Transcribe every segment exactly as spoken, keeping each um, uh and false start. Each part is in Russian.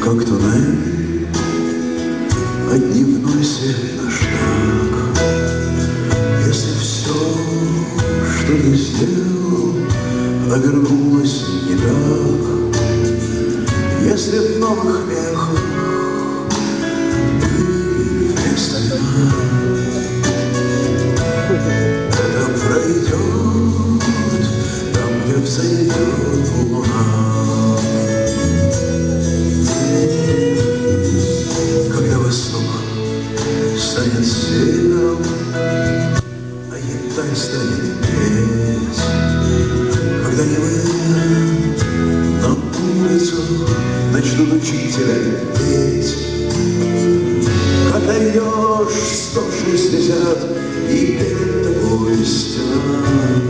как туннель, а дневной свет на шаг. Если все, что ты сделал, обернулось не так, если в новых вехах ты вместо льда, это пройдет там, где взойдет луна. Когда восток станет севером, а Янтарь станет петь, когда не выйдет на улицу, начнут учителя петь. Когда идешь сто шестьдесят и перед тобой стена,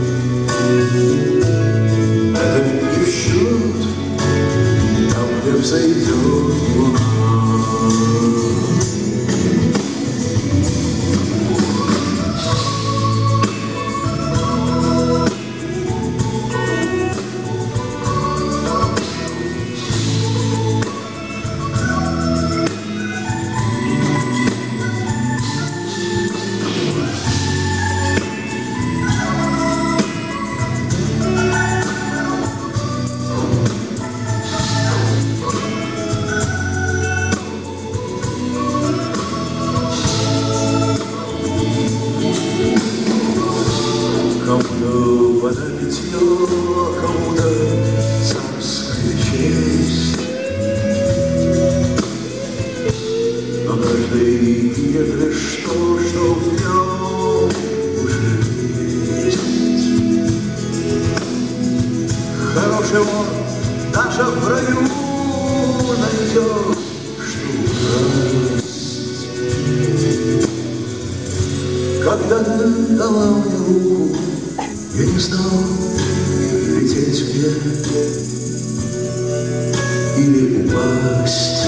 это не в счет там, где взойдет луна. Кому-то вода питье, кому-то царская честь, но каждый пьет лишь то, что в нем уже есть. Хороший вор даже в раю найдет, что украсть. Когда ты дала мне руку, я не знал, лететь мне или упасть.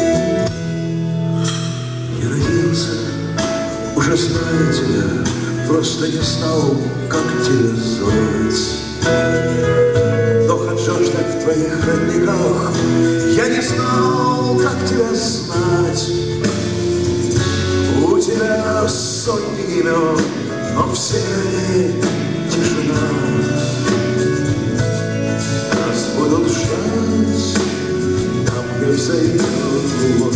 Не родился, уже зная тебя, просто не знал, как тебя звать. Но хоть так в твоих родниках, я не знал, как тебя знать. У тебя сотни имен, но все они тишина. Нас будут ждать там, где взойдет луна.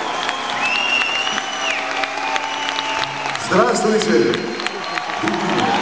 Здравствуйте!